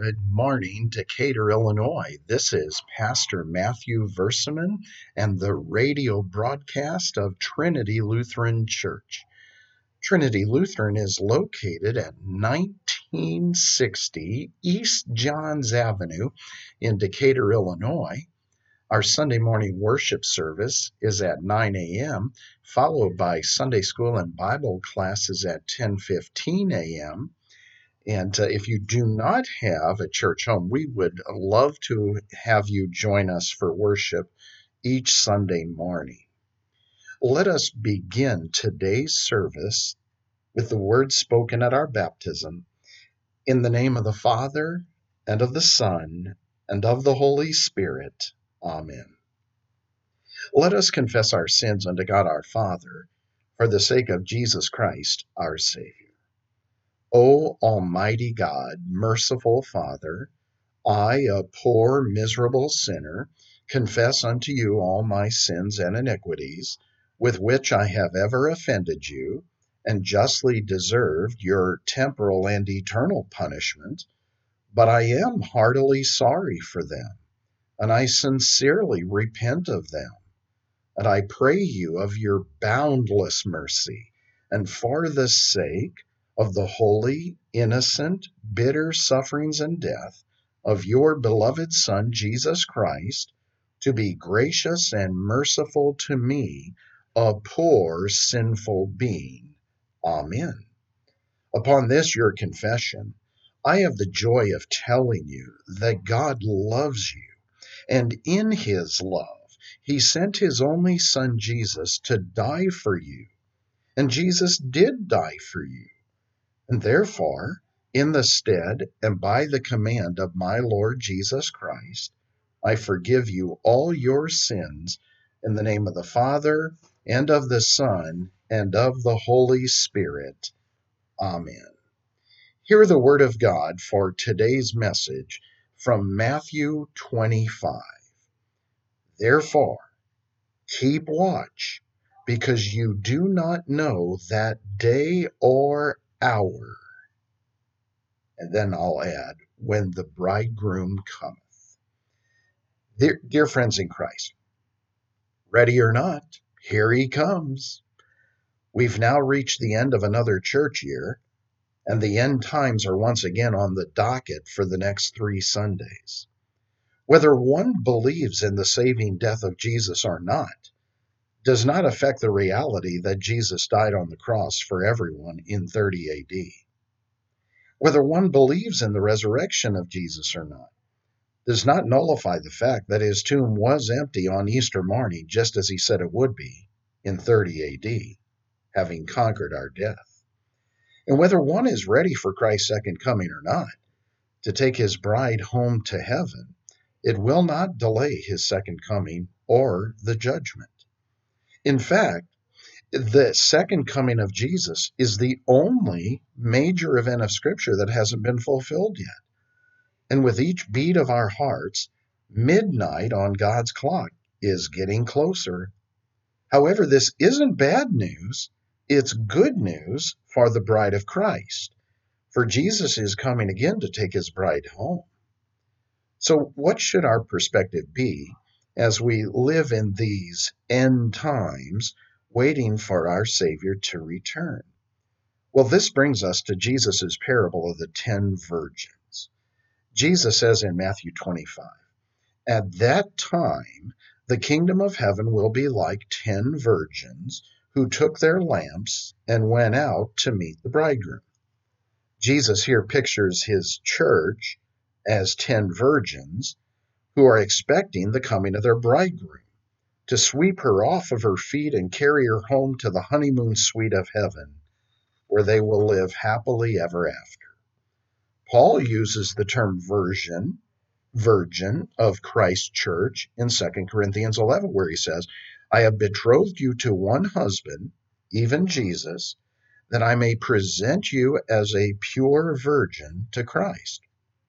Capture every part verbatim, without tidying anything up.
Good morning, Decatur, Illinois. This is Pastor Matthew Verseman and the radio broadcast of Trinity Lutheran Church. Trinity Lutheran is located at nineteen sixty East Johns Avenue in Decatur, Illinois. Our Sunday morning worship service is at nine a.m., followed by Sunday school and Bible classes at ten fifteen a.m. And uh, if you do not have a church home, we would love to have you join us for worship each Sunday morning. Let us begin today's service with the words spoken at our baptism. In the name of the Father, and of the Son, and of the Holy Spirit. Amen. Let us confess our sins unto God our Father, for the sake of Jesus Christ, our Savior. O Almighty God, merciful Father, I, a poor, miserable sinner, confess unto you all my sins and iniquities, with which I have ever offended you, and justly deserved your temporal and eternal punishment. But I am heartily sorry for them, and I sincerely repent of them. And I pray you of your boundless mercy, and for the sake of the holy, innocent, bitter sufferings and death of your beloved Son, Jesus Christ, to be gracious and merciful to me, a poor, sinful being. Amen. Upon this, your confession, I have the joy of telling you that God loves you, and in his love, he sent his only Son, Jesus, to die for you. And Jesus did die for you. And therefore, in the stead and by the command of my Lord Jesus Christ, I forgive you all your sins in the name of the Father, and of the Son, and of the Holy Spirit. Amen. Hear the word of God for today's message from Matthew twenty-five. Therefore, keep watch, because you do not know that day or hour. And then I'll add, when the bridegroom cometh. Dear, dear friends in Christ, ready or not, here he comes. We've now reached the end of another church year, and the end times are once again on the docket for the next three Sundays. Whether one believes in the saving death of Jesus or not, does not affect the reality that Jesus died on the cross for everyone in thirty A D. Whether one believes in the resurrection of Jesus or not, does not nullify the fact that his tomb was empty on Easter morning, just as he said it would be in thirty A D, having conquered our death. And whether one is ready for Christ's second coming or not, to take his bride home to heaven, it will not delay his second coming or the judgment. In fact, the second coming of Jesus is the only major event of Scripture that hasn't been fulfilled yet. And with each beat of our hearts, midnight on God's clock is getting closer. However, this isn't bad news. It's good news for the bride of Christ, for Jesus is coming again to take his bride home. So what should our perspective be as we live in these end times, waiting for our Savior to return? Well, this brings us to Jesus' parable of the ten virgins. Jesus says in Matthew twenty-five, at that time, the kingdom of heaven will be like ten virgins who took their lamps and went out to meet the bridegroom. Jesus here pictures his church as ten virgins who are expecting the coming of their bridegroom to sweep her off of her feet and carry her home to the honeymoon suite of heaven, where they will live happily ever after. Paul uses the term virgin, virgin of Christ's church in Second Corinthians eleven, where he says, I have betrothed you to one husband, even Jesus, that I may present you as a pure virgin to Christ.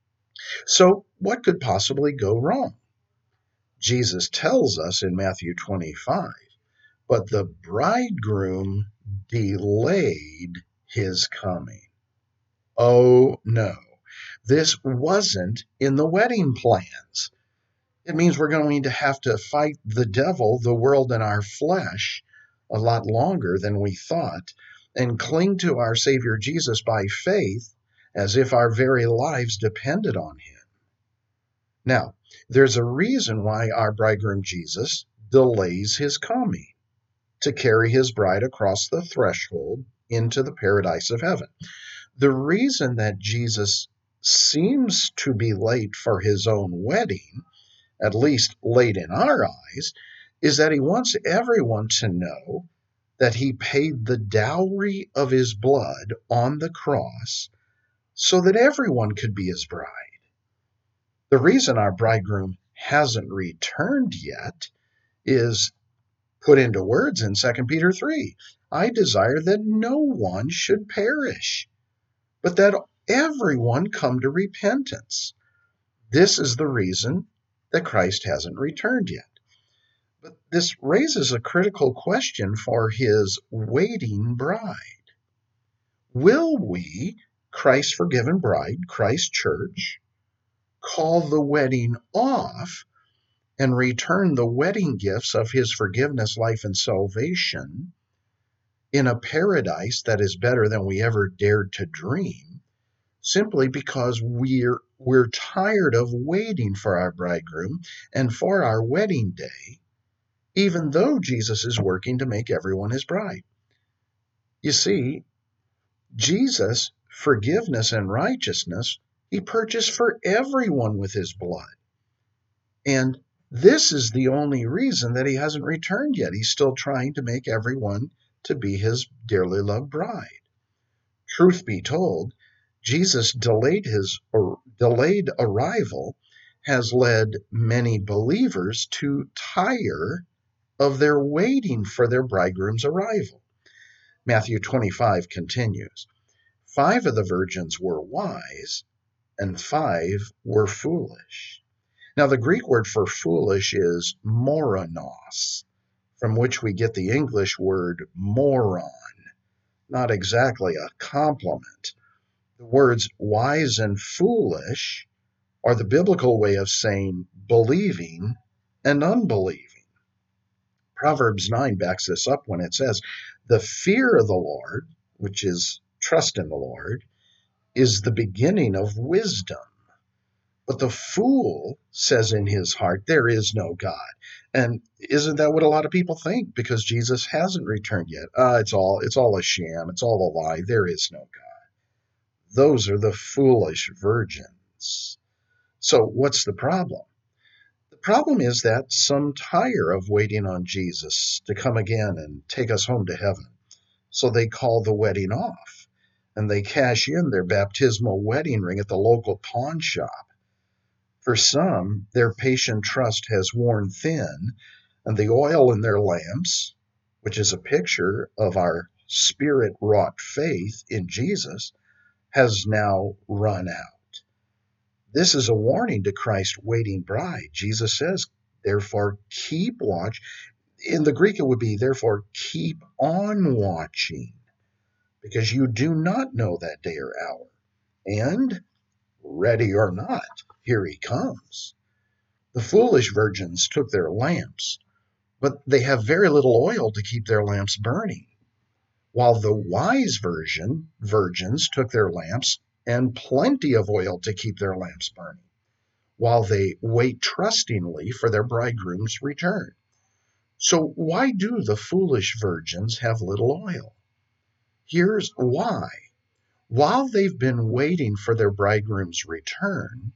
So what could possibly go wrong? Jesus tells us in Matthew twenty-five, but the bridegroom delayed his coming. Oh no, This wasn't in the wedding plans. It means we're going to have to fight the devil, the world, and our flesh a lot longer than we thought, and cling to our Savior Jesus by faith as if our very lives depended on him. Now, there's a reason why our bridegroom Jesus delays his coming, to carry his bride across the threshold into the paradise of heaven. The reason that Jesus seems to be late for his own wedding, at least late in our eyes, is that he wants everyone to know that he paid the dowry of his blood on the cross so that everyone could be his bride. The reason our bridegroom hasn't returned yet is put into words in Second Peter three. I desire that no one should perish, but that everyone come to repentance. This is the reason that Christ hasn't returned yet. But this raises a critical question for his waiting bride. Will we, Christ's forgiven bride, Christ's church, call the wedding off and return the wedding gifts of his forgiveness, life, and salvation in a paradise that is better than we ever dared to dream, simply because we're we're tired of waiting for our bridegroom and for our wedding day, even though Jesus is working to make everyone his bride? You see, Jesus' forgiveness and righteousness, he purchased for everyone with his blood. And this is the only reason that he hasn't returned yet. He's still trying to make everyone to be his dearly loved bride. Truth be told, Jesus' delayed his or delayed arrival has led many believers to tire of their waiting for their bridegroom's arrival. Matthew twenty-five continues, five of the virgins were wise, and five were foolish. Now, the Greek word for foolish is moranos, from which we get the English word moron. Not exactly a compliment. The words wise and foolish are the biblical way of saying believing and unbelieving. Proverbs nine backs this up when it says, the fear of the Lord, which is trust in the Lord, is the beginning of wisdom. But the fool says in his heart, there is no God. And isn't that what a lot of people think? Because Jesus hasn't returned yet. Uh, it's all it's all a sham. It's all a lie. There is no God. Those are the foolish virgins. So what's the problem? The problem is that some tire of waiting on Jesus to come again and take us home to heaven. So they call the wedding off, and they cash in their baptismal wedding ring at the local pawn shop. For some, their patient trust has worn thin, and the oil in their lamps, which is a picture of our spirit-wrought faith in Jesus, has now run out. This is a warning to Christ's waiting bride. Jesus says, therefore, keep watch. In the Greek, it would be, therefore, keep on watching, because you do not know that day or hour. And, ready or not, here he comes. The foolish virgins took their lamps, but they have very little oil to keep their lamps burning, while the wise virgin virgins took their lamps and plenty of oil to keep their lamps burning, while they wait trustingly for their bridegroom's return. So why do the foolish virgins have little oil? Here's why. While they've been waiting for their bridegroom's return,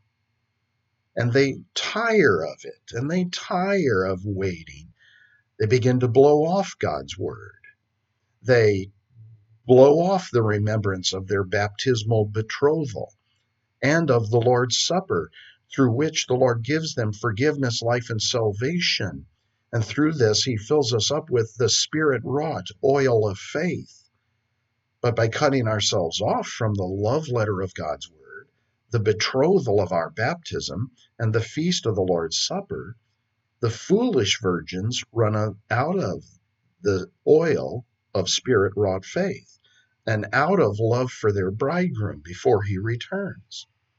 and they tire of it, and they tire of waiting, they begin to blow off God's word. They blow off the remembrance of their baptismal betrothal and of the Lord's Supper, through which the Lord gives them forgiveness, life, and salvation. And through this, he fills us up with the Spirit-wrought oil of faith. But by cutting ourselves off from the love letter of God's word, the betrothal of our baptism, and the feast of the Lord's Supper, the foolish virgins run out of the oil of spirit-wrought faith and out of love for their bridegroom before he returns.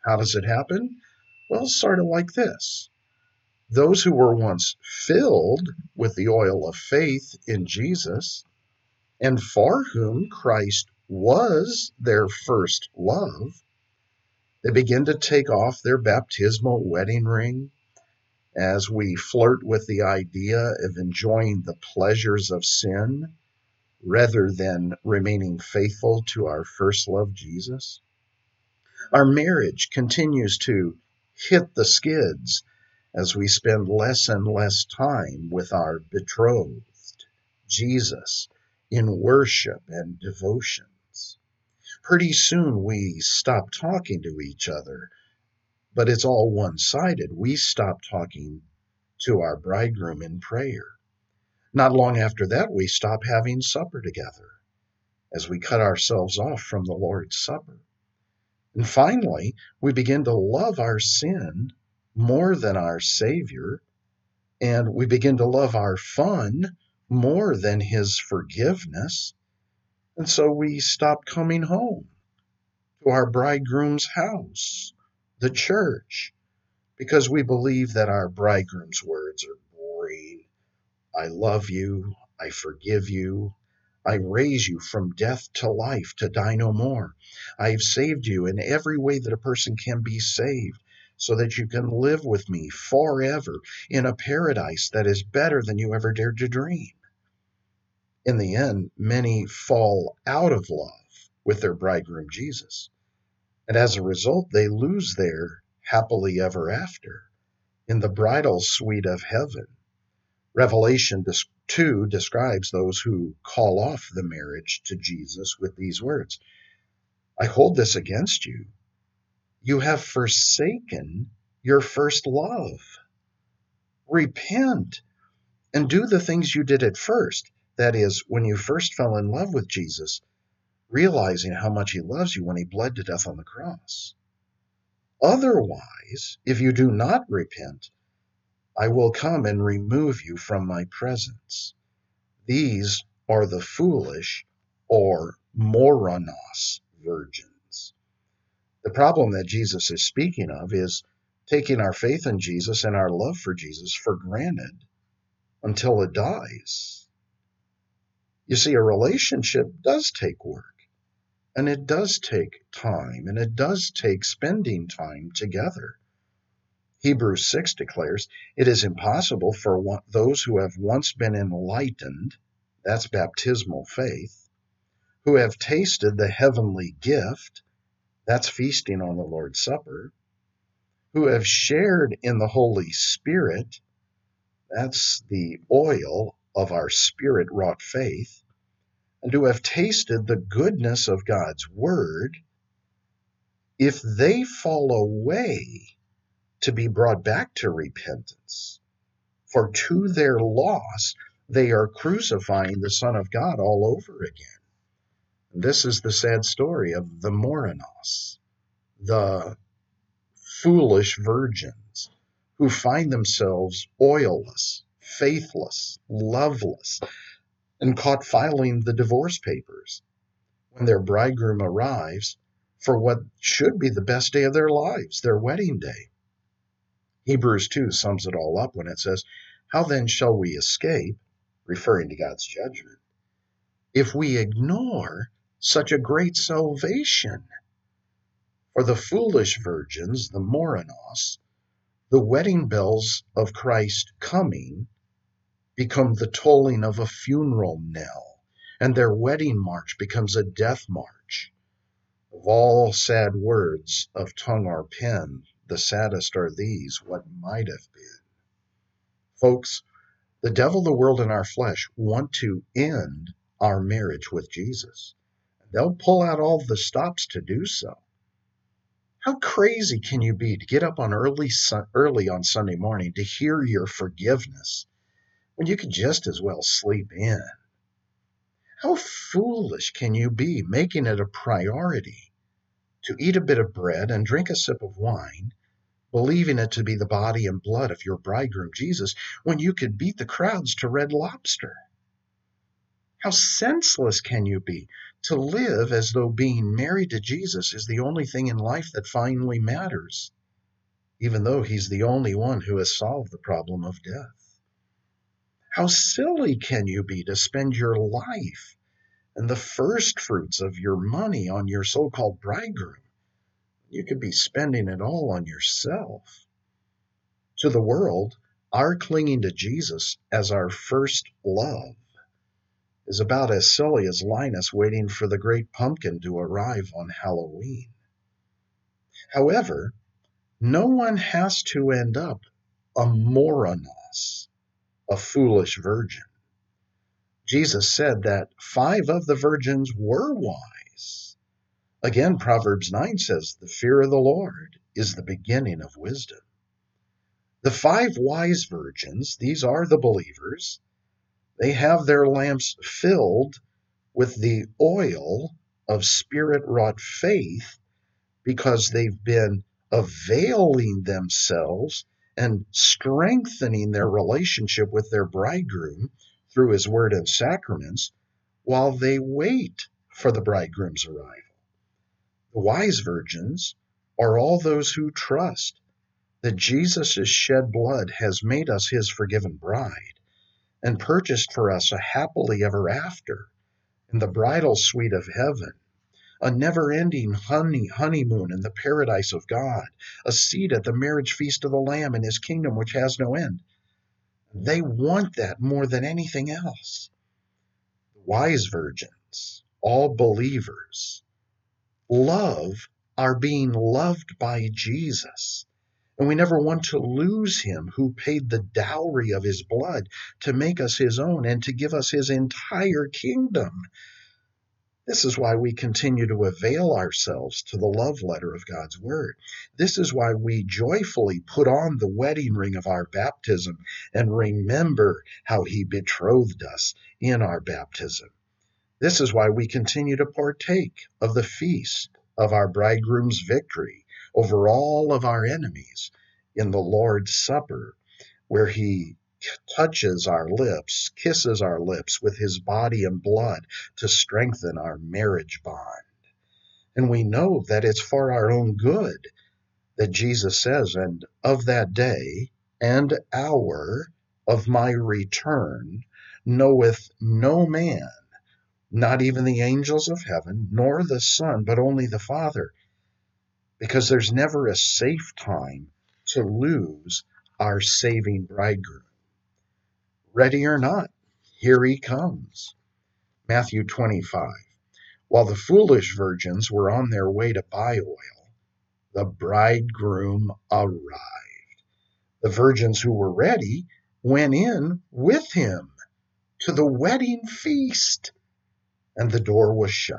How does it happen? Well, sort of like this. Those who were once filled with the oil of faith in Jesus, and for whom Christ was their first love, they begin to take off their baptismal wedding ring as we flirt with the idea of enjoying the pleasures of sin rather than remaining faithful to our first love, Jesus. Our marriage continues to hit the skids as we spend less and less time with our betrothed, Jesus, in worship and devotions. Pretty soon we stop talking to each other, but it's all one-sided. We stop talking to our bridegroom in prayer. Not long after that, we stop having supper together as we cut ourselves off from the Lord's Supper. And finally, we begin to love our sin more than our Savior, and we begin to love our fun more than His forgiveness. And so we stop coming home to our bridegroom's house, the church, because we believe that our bridegroom's words are boring. I love you. I forgive you. I raise you from death to life to die no more. I have saved you in every way that a person can be saved so that you can live with me forever in a paradise that is better than you ever dared to dream. In the end, many fall out of love with their bridegroom Jesus. And as a result, they lose their happily ever after in the bridal suite of heaven. Revelation two describes those who call off the marriage to Jesus with these words: I hold this against you. You have forsaken your first love. Repent and do the things you did at first. That is, when you first fell in love with Jesus, realizing how much he loves you when he bled to death on the cross. Otherwise, if you do not repent, I will come and remove you from my presence. These are the foolish or moranos virgins. The problem that Jesus is speaking of is taking our faith in Jesus and our love for Jesus for granted until it dies. You see, a relationship does take work, and it does take time, and it does take spending time together. Hebrews six declares, it is impossible for one, those who have once been enlightened, that's baptismal faith, who have tasted the heavenly gift, that's feasting on the Lord's Supper, who have shared in the Holy Spirit, that's the oil of our spirit-wrought faith, and who have tasted the goodness of God's word, if they fall away to be brought back to repentance, for to their loss they are crucifying the Son of God all over again. And this is the sad story of the moranos, the foolish virgins who find themselves oilless, faithless, loveless, and caught filing the divorce papers when their bridegroom arrives for what should be the best day of their lives, their wedding day. Hebrews two sums it all up when it says, how then shall we escape, referring to God's judgment, if we ignore such a great salvation? For the foolish virgins, the moranos, the wedding bells of Christ coming become the tolling of a funeral knell, and their wedding march becomes a death march. Of all sad words of tongue or pen, the saddest are these, what might have been. Folks, the devil, the world, and our flesh want to end our marriage with Jesus. They'll pull out all the stops to do so. How crazy can you be to get up on early, early on Sunday morning to hear your forgiveness when you could just as well sleep in? How foolish can you be making it a priority to eat a bit of bread and drink a sip of wine, believing it to be the body and blood of your bridegroom Jesus, when you could beat the crowds to Red Lobster? How senseless can you be To live as though being married to Jesus is the only thing in life that finally matters, even though he's the only one who has solved the problem of death. How silly can you be to spend your life and the first fruits of your money on your so-called bridegroom? You could be spending it all on yourself. To the world, our clinging to Jesus as our first love is about as silly as Linus waiting for the great pumpkin to arrive on Halloween. However, no one has to end up a moros, a foolish virgin. Jesus said that five of the virgins were wise. Again, Proverbs nine says, the fear of the Lord is the beginning of wisdom. The five wise virgins, these are the believers, they have their lamps filled with the oil of spirit-wrought faith because they've been availing themselves and strengthening their relationship with their bridegroom through his word and sacraments while they wait for the bridegroom's arrival. The wise virgins are all those who trust that Jesus' shed blood has made us his forgiven bride and purchased for us a happily ever after in the bridal suite of heaven, a never-ending honey honeymoon in the paradise of God, a seat at the marriage feast of the Lamb in his kingdom which has no end. They want that more than anything else. The wise virgins, all believers, love our being loved by Jesus. And we never want to lose him who paid the dowry of his blood to make us his own and to give us his entire kingdom. This is why we continue to avail ourselves to the love letter of God's word. This is why we joyfully put on the wedding ring of our baptism and remember how he betrothed us in our baptism. This is why we continue to partake of the feast of our bridegroom's victory over all of our enemies in the Lord's Supper, where he touches our lips, kisses our lips with his body and blood to strengthen our marriage bond. And we know that it's for our own good that Jesus says, and of that day and hour of my return knoweth no man, not even the angels of heaven, nor the Son, but only the Father, because there's never a safe time to lose our saving bridegroom. Ready or not, here he comes. Matthew twenty-five. While the foolish virgins were on their way to buy oil, the bridegroom arrived. The virgins who were ready went in with him to the wedding feast, and the door was shut.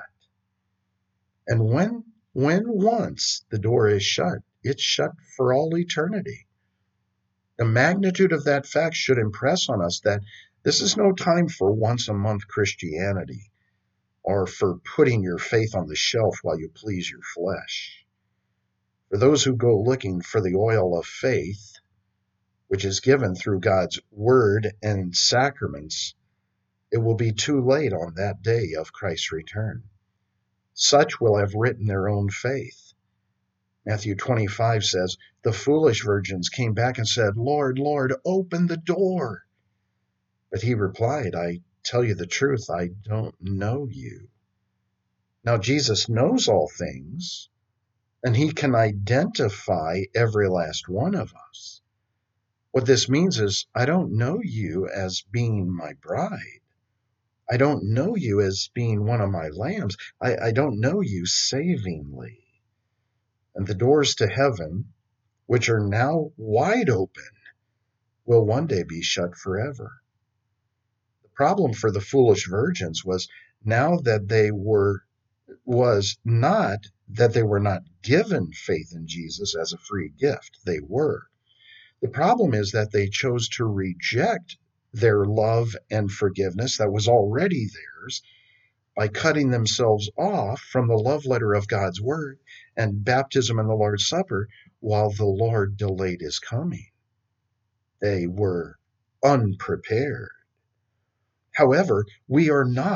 And when, when once the door is shut, it's shut for all eternity. The magnitude of that fact should impress on us that this is no time for once-a-month Christianity or for putting your faith on the shelf while you please your flesh. For those who go looking for the oil of faith, which is given through God's word and sacraments, it will be too late on that day of Christ's return. Such will have written their own faith. Matthew twenty-five says, the foolish virgins came back and said, Lord, Lord, open the door. But he replied, I tell you the truth, I don't know you. Now Jesus knows all things, and he can identify every last one of us. What this means is, I don't know you as being my bride. I don't know you as being one of my lambs. I, I don't know you savingly. And the doors to heaven, which are now wide open, will one day be shut forever. The problem for the foolish virgins was now that they were was not that they were not given faith in Jesus as a free gift. They were. The problem is that they chose to reject their love and forgiveness that was already theirs by cutting themselves off from the love letter of God's word and baptism and the Lord's Supper while the Lord delayed his coming. They were unprepared. However, we are not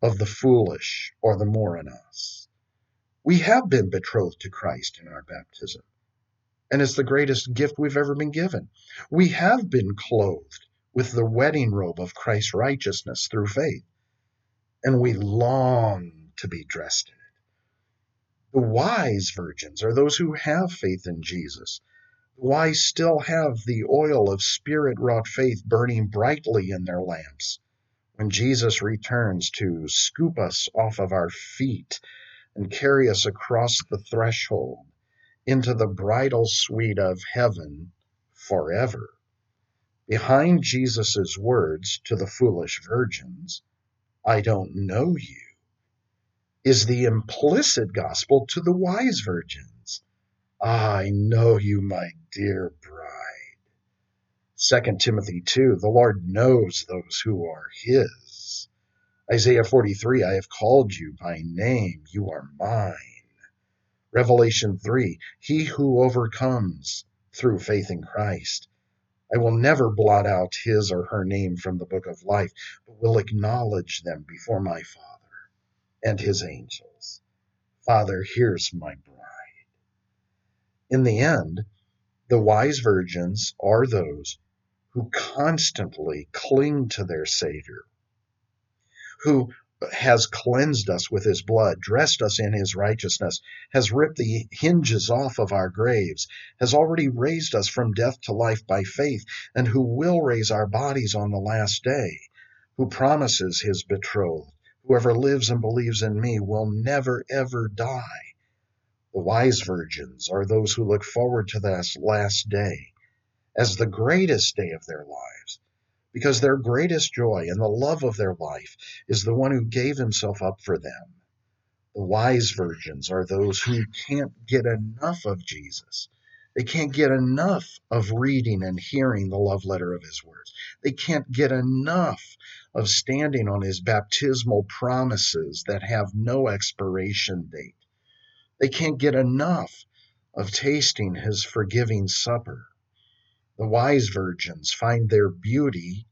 of the foolish or the moros. We have been betrothed to Christ in our baptism, and it's the greatest gift we've ever been given. We have been clothed with the wedding robe of Christ's righteousness through faith, and we long to be dressed in it. The wise virgins are those who have faith in Jesus. The wise still have the oil of Spirit-wrought faith burning brightly in their lamps when Jesus returns to scoop us off of our feet and carry us across the threshold into the bridal suite of heaven forever. Behind Jesus' words to the foolish virgins, "I don't know you," is the implicit gospel to the wise virgins. "I know you, my dear bride." Second Timothy two, the Lord knows those who are his. Isaiah forty-three, "I have called you by name, you are mine." Revelation three, "He who overcomes through faith in Christ, I will never blot out his or her name from the book of life, but will acknowledge them before my Father and his angels." Father, here's my bride. In the end, the wise virgins are those who constantly cling to their Savior, who has cleansed us with his blood, dressed us in his righteousness, has ripped the hinges off of our graves, has already raised us from death to life by faith, and who will raise our bodies on the last day, who promises his betrothed, "Whoever lives and believes in me will never, ever die." The wise virgins are those who look forward to this last day as the greatest day of their lives, because their greatest joy and the love of their life is the one who gave himself up for them. The wise virgins are those who can't get enough of Jesus. They can't get enough of reading and hearing the love letter of his words. They can't get enough of standing on his baptismal promises that have no expiration date. They can't get enough of tasting his forgiving supper. The wise virgins find their beauty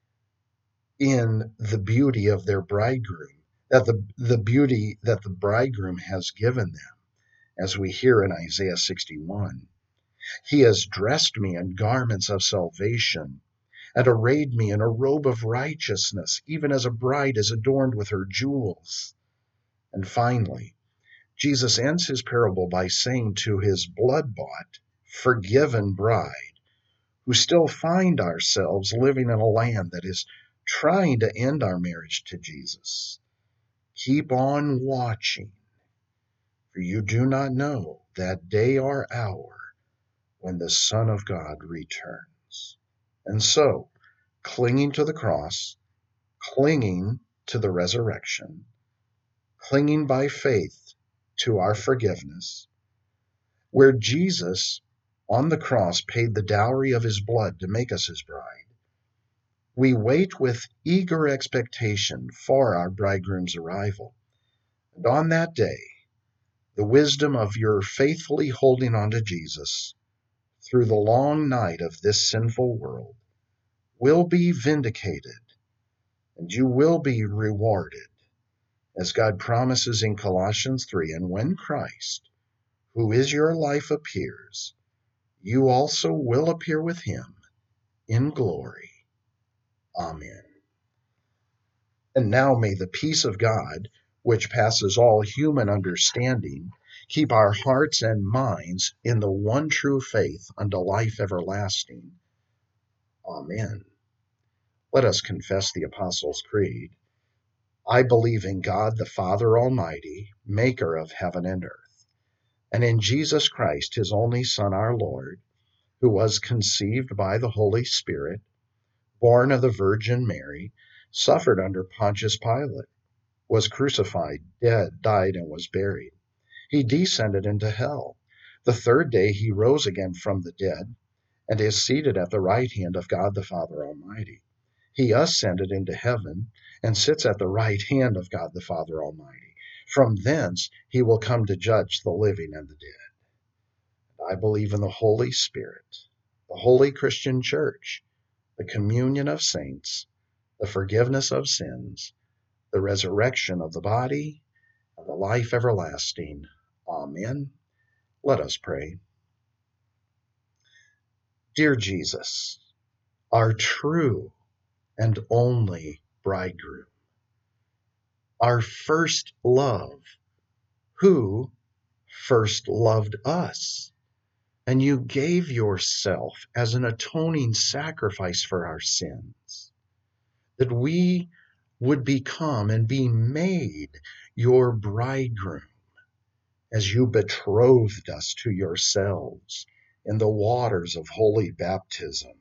in the beauty of their bridegroom, that the, the beauty that the bridegroom has given them, as we hear in Isaiah sixty-one. "He has dressed me in garments of salvation and arrayed me in a robe of righteousness, even as a bride is adorned with her jewels." And finally, Jesus ends his parable by saying to his blood-bought, forgiven bride, who still find ourselves living in a land that is trying to end our marriage to Jesus, "Keep on watching, for you do not know that day or hour when the Son of God returns." And so, clinging to the cross, clinging to the resurrection, clinging by faith to our forgiveness, where Jesus on the cross paid the dowry of his blood to make us his bride, we wait with eager expectation for our bridegroom's arrival. And on that day, the wisdom of your faithfully holding on to Jesus through the long night of this sinful world will be vindicated, and you will be rewarded, as God promises in Colossians three, "And when Christ, who is your life, appears, you also will appear with him in glory." Amen. And now may the peace of God, which passes all human understanding, keep our hearts and minds in the one true faith unto life everlasting. Amen. Let us confess the Apostles' Creed. I believe in God the Father Almighty, maker of heaven and earth, and in Jesus Christ, his only Son, our Lord, who was conceived by the Holy Spirit, born of the Virgin Mary, suffered under Pontius Pilate, was crucified, dead, died, and was buried. He descended into hell. The third day he rose again from the dead, and is seated at the right hand of God the Father Almighty. He ascended into heaven, and sits at the right hand of God the Father Almighty. From thence he will come to judge the living and the dead. I believe in the Holy Spirit, the holy Christian Church, the communion of saints, the forgiveness of sins, the resurrection of the body, and the life everlasting. Amen. Let us pray. Dear Jesus, our true and only bridegroom, our first love, who first loved us, and you gave yourself as an atoning sacrifice for our sins, that we would become and be made your bridegroom as you betrothed us to yourselves in the waters of holy baptism.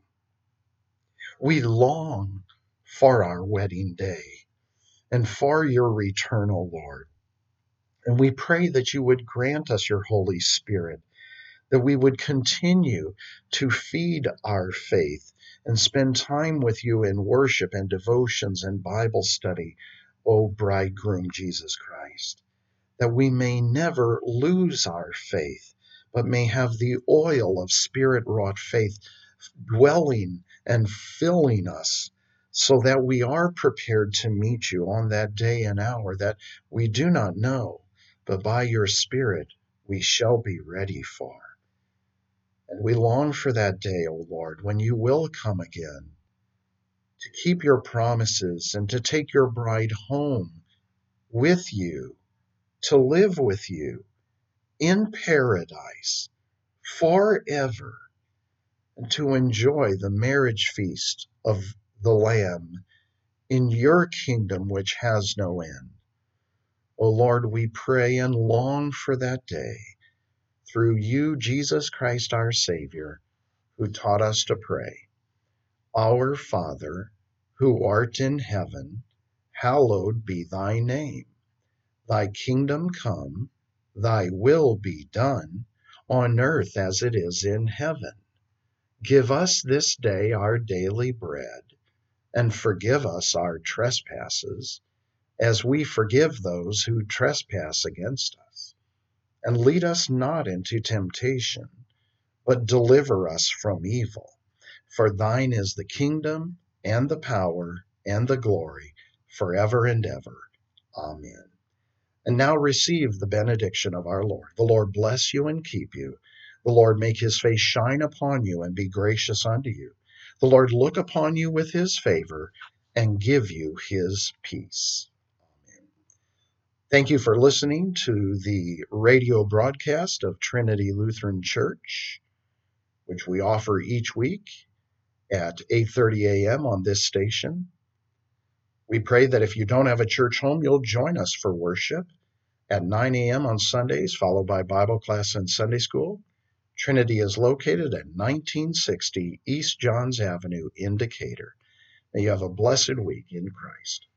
We long for our wedding day and for your return, O Lord. And we pray that you would grant us your Holy Spirit, that we would continue to feed our faith and spend time with you in worship and devotions and Bible study, O bridegroom Jesus Christ, that we may never lose our faith, but may have the oil of Spirit-wrought faith dwelling and filling us, so that we are prepared to meet you on that day and hour that we do not know, but by your Spirit we shall be ready for. And we long for that day, O Lord, when you will come again to keep your promises and to take your bride home with you, to live with you in paradise forever, and to enjoy the marriage feast of the Lamb in your kingdom which has no end. O Lord, we pray and long for that day through you, Jesus Christ, our Savior, who taught us to pray. Our Father, who art in heaven, hallowed be thy name. Thy kingdom come, thy will be done, on earth as it is in heaven. Give us this day our daily bread, and forgive us our trespasses, as we forgive those who trespass against us. And lead us not into temptation, but deliver us from evil. For thine is the kingdom, and the power, and the glory, forever and ever. Amen. And now receive the benediction of our Lord. The Lord bless you and keep you. The Lord make his face shine upon you and be gracious unto you. The Lord look upon you with his favor and give you his peace. Amen. Thank you for listening to the radio broadcast of Trinity Lutheran Church, which we offer each week at eight thirty a.m. on this station. We pray that if you don't have a church home, you'll join us for worship at nine a.m. on Sundays, followed by Bible class and Sunday school. Trinity is located at nineteen sixty East Johns Avenue in Decatur. May you have a blessed week in Christ.